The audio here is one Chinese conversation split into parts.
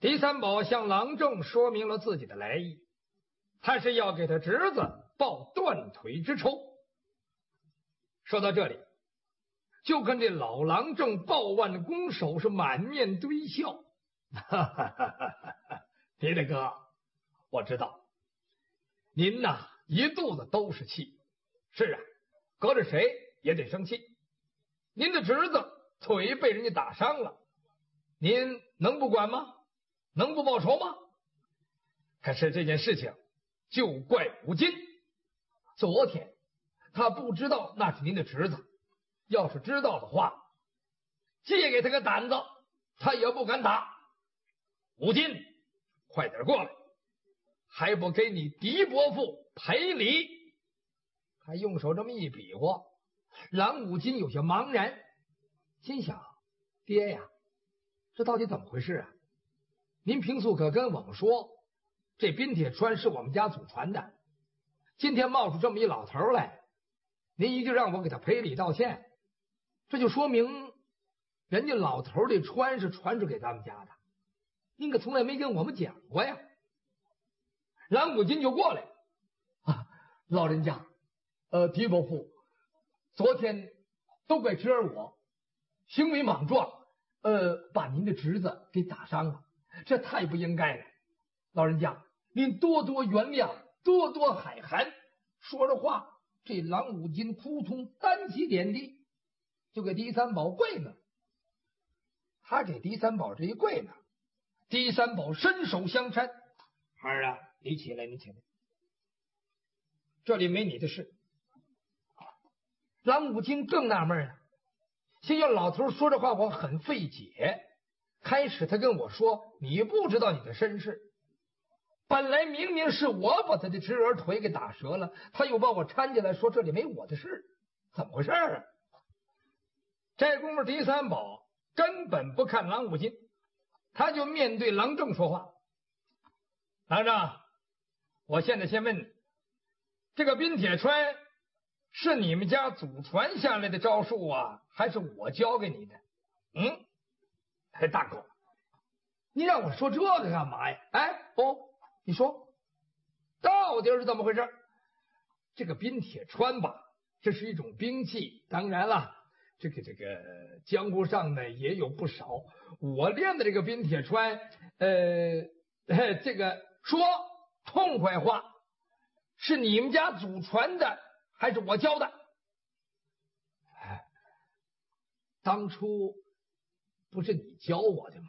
狄三宝向郎正说明了自己的来意，他是要给他侄子报断腿之仇。说到这里，就跟这老郎正报腕拱手是满面堆笑。哈哈哈哈！狄大哥，我知道您呐一肚子都是气。是啊，搁着谁也得生气。您的侄子腿被人家打伤了，您能不管吗？能不报仇吗？可是这件事情就怪武金。昨天他不知道那是您的侄子，要是知道的话，借给他个胆子，他也不敢打。武金，快点过来，还不给你狄伯父赔礼？他用手这么一比划，郎武金有些茫然，心想：爹呀，这到底怎么回事啊？您平素可跟我们说，这冰铁川是我们家祖传的，今天冒出这么一老头来，您一定让我给他赔礼道歉，这就说明人家老头的川是传授给咱们家的，您可从来没跟我们讲过呀。郎武金就过来啊，老人家，狄伯父，昨天都怪侄儿我行为莽撞，把您的侄子给打伤了，这太不应该了。老人家，您多多原谅，多多海涵。说着话，这郎武金扑通单膝点地，就给狄三宝跪那。他给狄三宝这一跪呢，狄三宝伸手相搀：“孩儿啊，你起来，你起来，这里没你的事。”郎武金更纳闷啊，心想老头说这话我很费解。开始他跟我说你不知道你的身世，本来明明是我把他的侄儿腿给打折了，他又把我搀进来说这里没我的事，怎么回事啊？这功夫狄三宝根本不看郎武金，他就面对郎正说话：“郎正，我现在先问你，这个冰铁川是你们家祖传下来的招数啊，还是我教给你的？”大哥，你让我说这个干嘛呀？你说到底是怎么回事？这个冰铁川吧，这是一种兵器，当然了，这个江湖上呢也有不少。我练的这个冰铁川，这个说痛快话，是你们家祖传的，还是我教的？当初不是你教我的吗？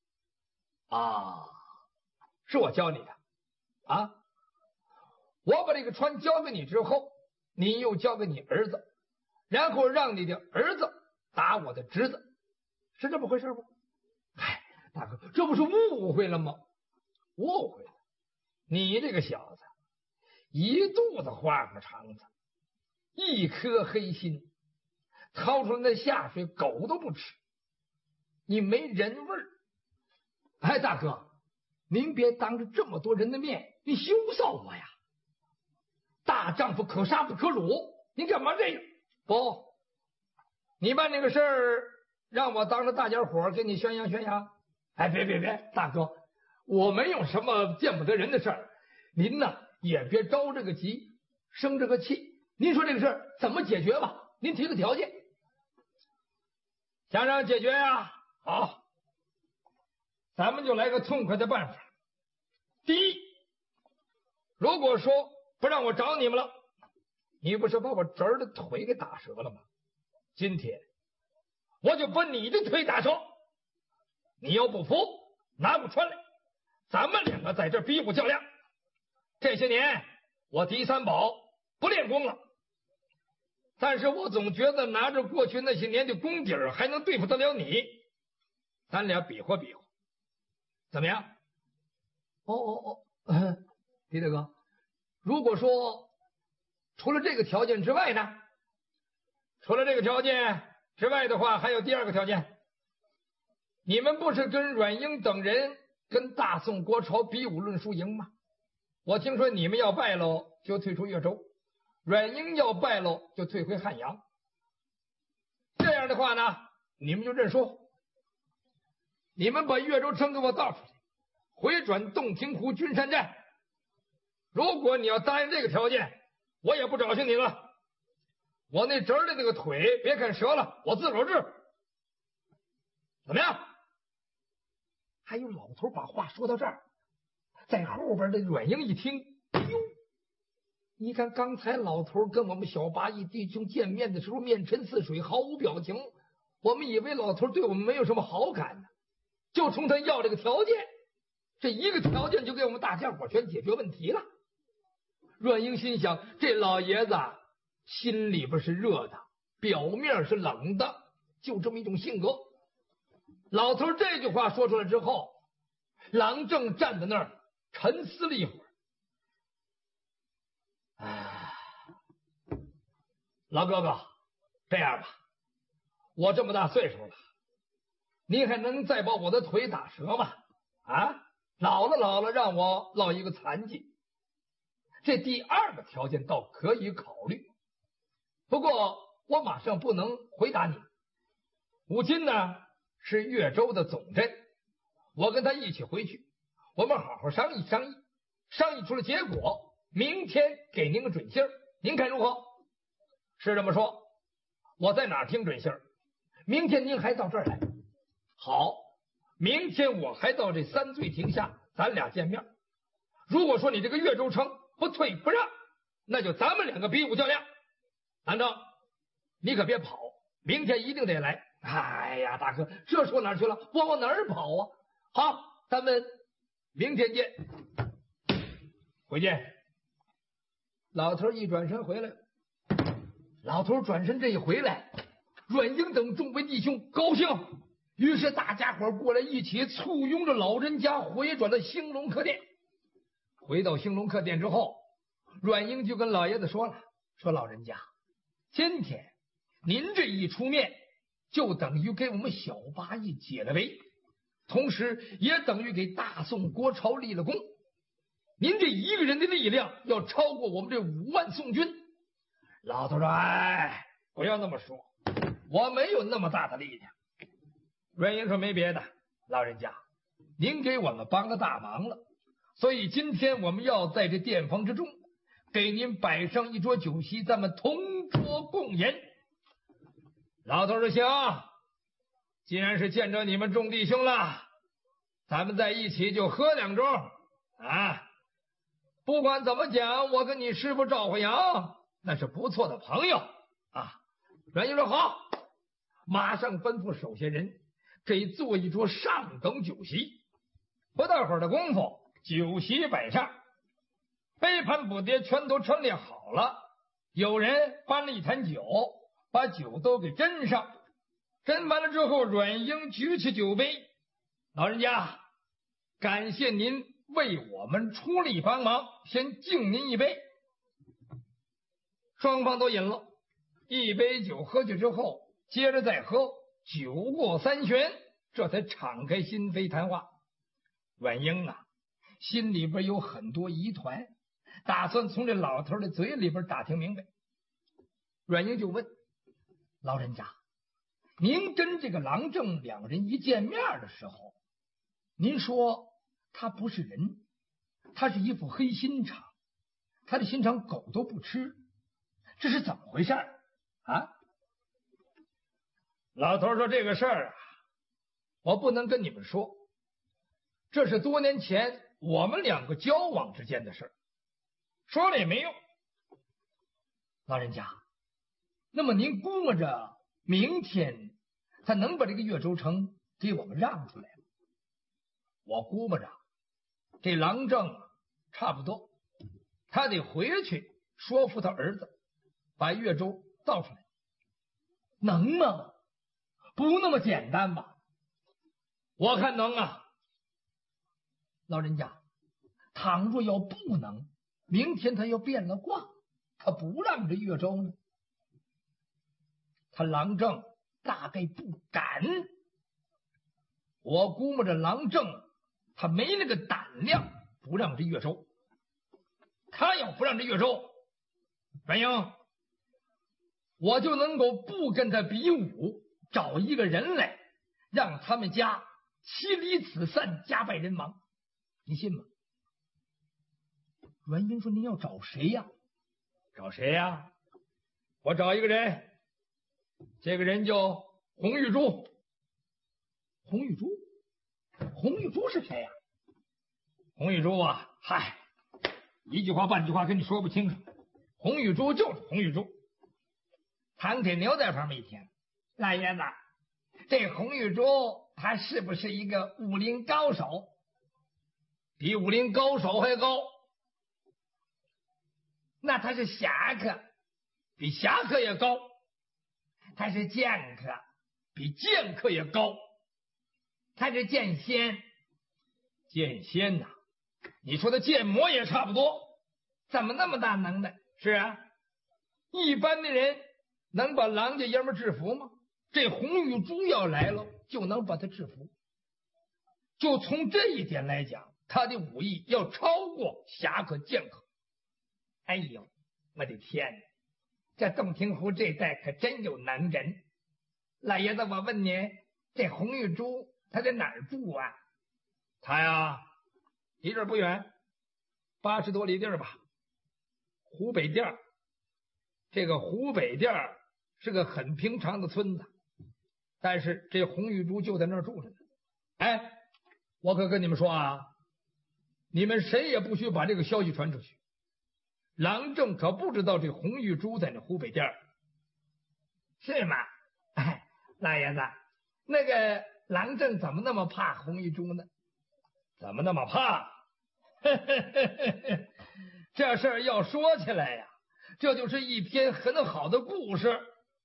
是我教你的啊！我把这个川交给你之后，你又交给你儿子，然后让你的儿子打我的侄子，是这么回事吗？大哥，这不是误会了吗？误会了！你这个小子，一肚子花花肠子，一颗黑心，掏出来那下水狗都不吃，你没人味儿。大哥，您别当着这么多人的面，你羞臊我呀！大丈夫可杀不可辱，您干嘛这样？不，你办这个事儿，让我当着大家伙给你宣扬宣扬。别，大哥，我没有什么见不得人的事儿，您呢也别着这个急，生这个气。您说这个事儿怎么解决吧？您提个条件。想让解决呀？好，咱们就来个痛快的办法。第一，如果说不让我找你们了，你不是把我侄儿的腿给打折了吗？今天我就把你的腿打折，你要不服拿过川来，咱们两个在这比武较量。这些年我狄三宝不练功了，但是我总觉得拿着过去那些年的功底儿还能对付得了你，咱俩比划比划，怎么样？狄大哥，如果说除了这个条件之外呢？除了这个条件之外的话，还有第二个条件。你们不是跟阮英等人跟大宋国朝比武论输赢吗？我听说你们要败喽就退出越州，阮英要败喽就退回汉阳。这样的话呢，你们就认输，你们把越州城给我倒出来， 回转洞庭湖君山寨。如果你要答应这个条件，我也不找寻你了。我那侄儿的那个腿，别看折了，我自个儿治。怎么样？还有老头把话说到这儿，在后边的阮英一听，哎呦，你看刚才老头跟我们小八义弟兄见面的时候面沉似水，毫无表情，我们以为老头对我们没有什么好感呢，就冲他要这个条件，这一个条件就给我们大家伙全解决问题了。阮英心想，这老爷子心里边是热的，表面是冷的，就这么一种性格。老头这句话说出来之后，郎正站在那儿沉思了一会儿。老哥哥，这样吧，我这么大岁数了，你还能再把我的腿打折吗？啊，老了，让我落一个残疾。这第二个条件倒可以考虑，不过我马上不能回答你。武金呢是越州的总镇，我跟他一起回去，我们好好商议商议，商议出了结果，明天给您个准信儿，您看如何？是这么说，我在哪儿听准信儿？明天您还到这儿来。好，明天我还到这三罪亭下，咱俩见面。如果说你这个越州城不退不让，那就咱们两个比武较量。郎正，你可别跑，明天一定得来。哎呀，大哥，这说哪儿去了？我往哪儿跑啊？好，咱们明天见。回见。老头一转身回来了。老头转身这一回来，阮英等众位弟兄高兴，于是大家伙过来一起簇拥着老人家回转到兴隆客店。回到兴隆客店之后，阮英就跟老爷子说了，说老人家，今天您这一出面，就等于给我们小八义解了围，同时也等于给大宋国朝立了功。您这一个人的力量要超过我们这5万宋军。老头说，哎，不要那么说，我没有那么大的力量。阮英说，没别的，老人家您给我们帮个大忙了，所以今天我们要在这殿房之中给您摆上一桌酒席，咱们同桌共饮。老头说，行，既然是见着你们众弟兄了，咱们在一起就喝2盅啊。不管怎么讲，我跟你师傅赵慧阳那是不错的朋友啊。阮英说，好，马上吩咐手下人给做一桌上等酒席。不大会儿的功夫，酒席摆上，杯盘补碟全都陈列好了，有人搬了一坛酒，把酒都给斟上。斟完了之后，阮英举起酒杯，老人家，感谢您为我们出力帮忙，先敬您一杯。双方都饮了一杯酒，喝去之后接着再喝，酒过3巡，这才敞开心扉谈话。阮英啊，心里边有很多疑团，打算从这老头的嘴里边打听明白。阮英就问，老人家，您跟这个郎正2人一见面的时候，您说他不是人，他是一副黑心肠，他的心肠狗都不吃，这是怎么回事啊？老头说，这个事儿啊，我不能跟你们说，这是多年前我们2个交往之间的事儿，说了也没用。老人家，那么您估摸着明天他能把这个越州城给我们让出来吗？我估摸着这郎正差不多，他得回去说服他儿子把越州造出来。能吗？不那么简单吧？我看能啊。老人家，倘若要不能，明天他要变了卦，他不让这越州呢，他郎正大概不敢。我估摸着郎正他没那个胆量不让这越州。他要不让这越州，阮英，我就能够不跟他比武，找一个人来，让他们家妻离子散，家败人亡。 你信吗？ 阮英说：“您要找谁呀？” 找谁呀？我找一个人，这个人叫洪玉珠。 洪玉珠？洪玉珠是谁呀？ 洪玉珠啊，嗨，一句话半句话跟你说不清楚。洪玉珠就是洪玉珠。 唐铁牛在旁边一听，老爷子，这洪玉珠他是不是一个武林高手？ 比武林高手还高。 那他是侠客， 比侠客也高。 他是剑客， 比剑客也高。 他是剑仙。 剑仙呐，你说的剑魔也差不多。 怎么那么大能耐？ 是啊，一般的人能把狼家爷们制服吗？这洪玉珠要来了，就能把他制服。就从这一点来讲，他的武艺要超过侠客剑客。 哎呦，我的天哪！这洞庭湖这带可真有能人。老爷子，我问您，这洪玉珠他在哪儿住啊？ 他呀，离这儿不远，80多里地儿吧。湖北店儿。这个湖北店儿是个很平常的村子，但是这洪玉珠就在那儿住着呢。哎，我可跟你们说啊，你们谁也不许把这个消息传出去。郎正可不知道这洪玉珠在那湖北店儿， 是吗？哎，老爷子，那个郎正怎么那么怕洪玉珠呢？ 怎么那么怕？这事儿要说起来呀，这就是一篇很好的故事。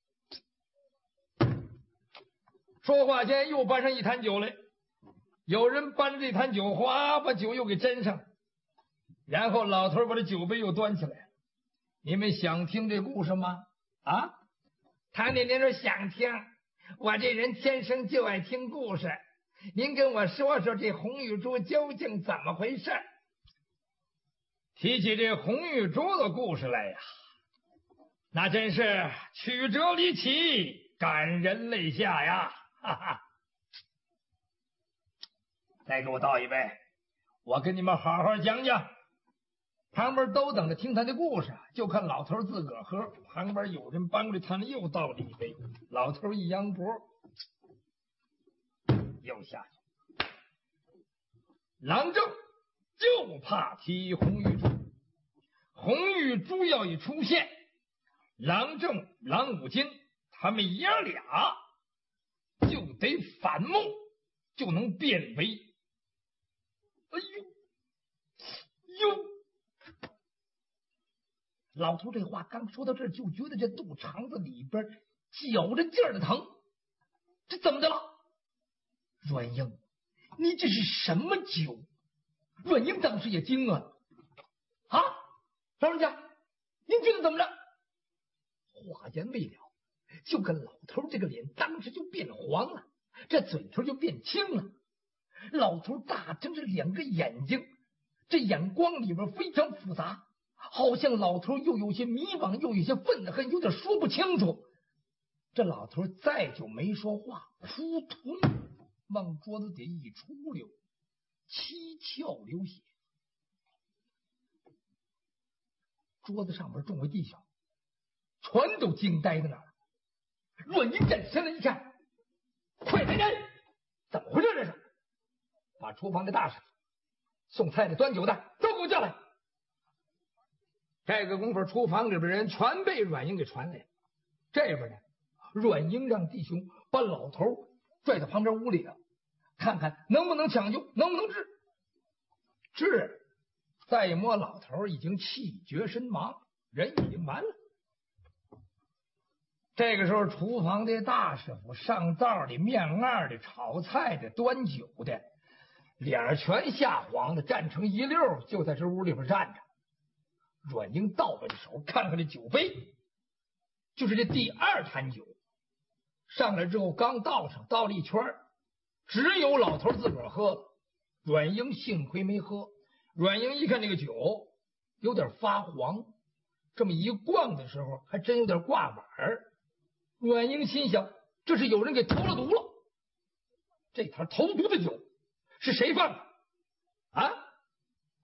说话间又搬上一坛酒来，有人搬着这坛酒，哗把酒又给斟上，然后老头把这酒杯又端起来。你们想听这故事吗？啊， 唐姐您说想听，我这人天生就爱听故事，您跟我说说这洪玉珠究竟怎么回事？ 提起这洪玉珠的故事来呀，那真是曲折离奇，感人泪下呀！哈哈，再给我倒一杯，我跟你们好好讲讲。旁边都等着听他的故事，就看老头自个儿喝。旁边有人搬过来坛里又倒了一杯，老头一扬脖，又下去。郎正就怕提洪玉珠，洪玉珠要一出现，郎正、郎武金他们爷俩就得反目，就能变为哎呦！ 老头这话刚说到这儿，就觉得这肚肠子里边绞着劲儿的疼。这怎么的了？阮英，你这是什么酒？阮英当时也惊了。啊，老人家，您觉得怎么着？话言未了，就跟老头这个脸当时就变黄了，这嘴唇就变青了。老头大睁着两个眼睛，这眼光里边非常复杂，好像老头又有些迷惘，又有些愤恨，有点说不清楚。这老头再就没说话，扑通往桌子底一出溜，七窍流血。桌子上边众位弟兄全都惊呆在那儿了。阮英站起身来一看，快来人，怎么回事？这是把厨房的大师傅、送菜的、端酒的都给我叫来。这个功夫，厨房里边人全被阮英给传来了。这边呢，阮英让弟兄把老头拽到旁边屋里了，看看能不能抢救，能不能治。治，再一摸老头已经气绝身亡，人已经完了。这个时候，厨房的大师傅、上灶的、面二的、炒菜的、端酒的，脸全吓黄了，站成一溜，就在这屋里边站着。阮英倒奔手看看这酒杯，就是这第二坛酒，上来之后刚倒上，倒了一圈，只有老头自个儿喝了。阮英幸亏没喝。阮英一看这个酒有点发黄，这么一逛的时候还真有点挂碗儿。阮英心想，这是有人给投了毒了。这坛投毒的酒是谁放的啊？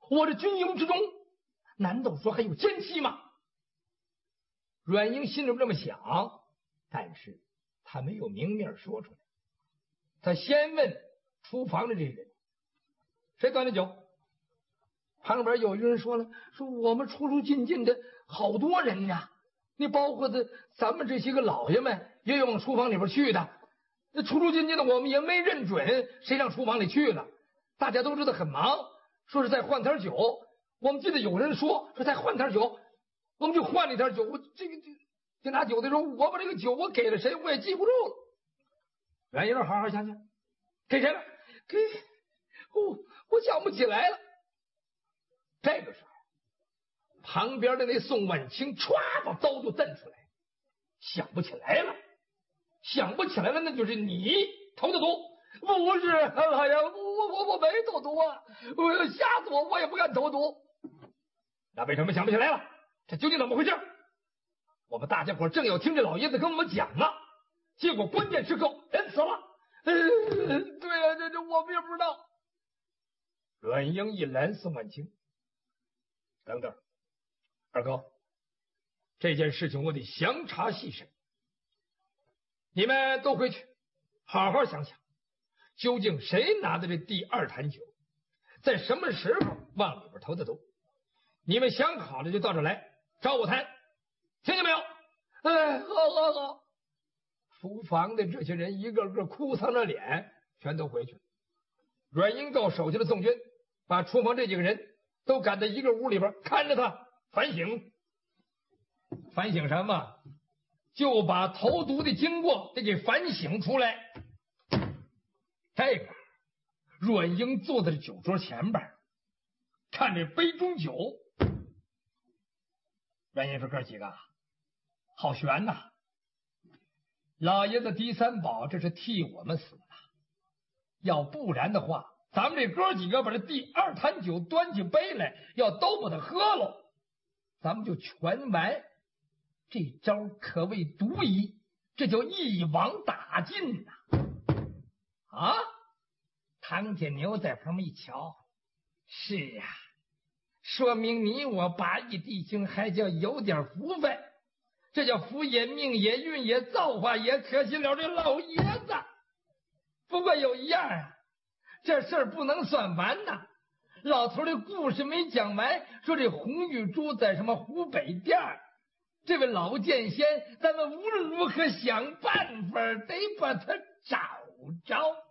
我这军营之中，难道说还有奸细吗？ 阮英心里这么想，但是他没有明面说出来。他先问厨房的这个人：“谁端的酒？”旁边有一个人说了：“说我们出进的好多人呀，你包括咱们这些个老爷们也有往厨房里边去的。那出进的我们也没认准谁上厨房里去了。大家都知道很忙，说是再换点酒。我们记得有人说再换点酒，我们就换了一点酒。我这拿酒的时候，我把这个酒我给了谁，我也记不住了。”阮英好好想想，给谁了？给我想不起来了。这个时候，旁边的那宋万清歘把刀就瞪出来，想不起来了，那就是你投的毒。不是，老爷，我没投毒啊！吓死我也不敢投毒。那为什么想不起来了？这究竟怎么回事？我们大家伙正要听这老爷子跟我们讲呢，结果关键时刻人死了。对啊，这我们也不知道。阮英一拦宋万清：“等等，二哥，这件事情我得详查细审。你们都回去好好想想，究竟谁拿的这第二坛酒，在什么时候往里边投的毒？你们想好了就到这来找我谈，听见没有？”“好。”厨房的这些人一个个哭丧着脸，全都回去了。阮英告手下的宋军把厨房这几个人都赶到一个屋里边，看着他反省。反省什么？就把投毒的经过得给反省出来。这个阮英坐在这酒桌前边，看这杯中酒。阮英说：“哥几个好悬呐！老爷子狄三宝这是替我们死了，要不然的话，咱们这哥几个把这第二坛酒端起杯来，要都把它喝了，咱们就全完。这招可谓独一，这叫一网打尽呐！”啊，唐家牛在旁边一瞧，是啊，说明你我八义弟兄还叫有点福分。这叫福也命也运也造化也，可惜了这老爷子。不过有一样啊，这事儿不能算完呐。老头的故事没讲完，说这红玉珠在什么湖北店，这位老剑仙，咱们无论如何想办法得把他找着。